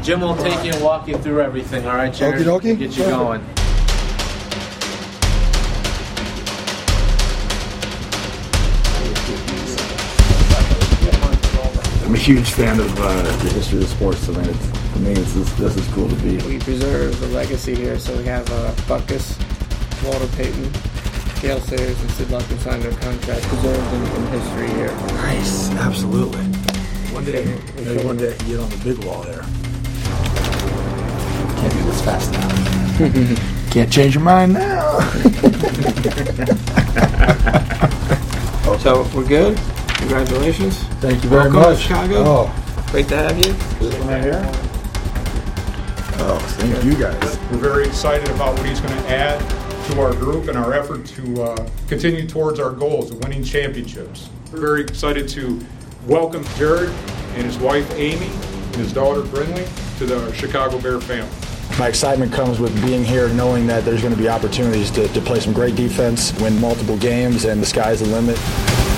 Jim will take you and walk you through everything, all right, Jared? Okie dokie. Get you going. I'm a huge fan of the history of sports, so to me, this is cool to be. We preserve the legacy here, so we have Butkus, Walter Payton, Gale Sayers, and Sid Luckman signed their contract, preserved in history here. Nice, absolutely. One day get on the big wall there. Can't do this fast now. Can't change your mind now. So we're good. Congratulations. Thank you very Welcome much. to Chicago. Oh, Great to have you. Right here. Oh, thank you guys. We're very excited about what he's going to add to our group and our effort to continue towards our goals of winning championships. We're very excited to welcome Jared and his wife Amy and his daughter Brinley to the Chicago Bear family. My excitement comes with being here, knowing that there's going to be opportunities to play some great defense, win multiple games, and the sky's the limit.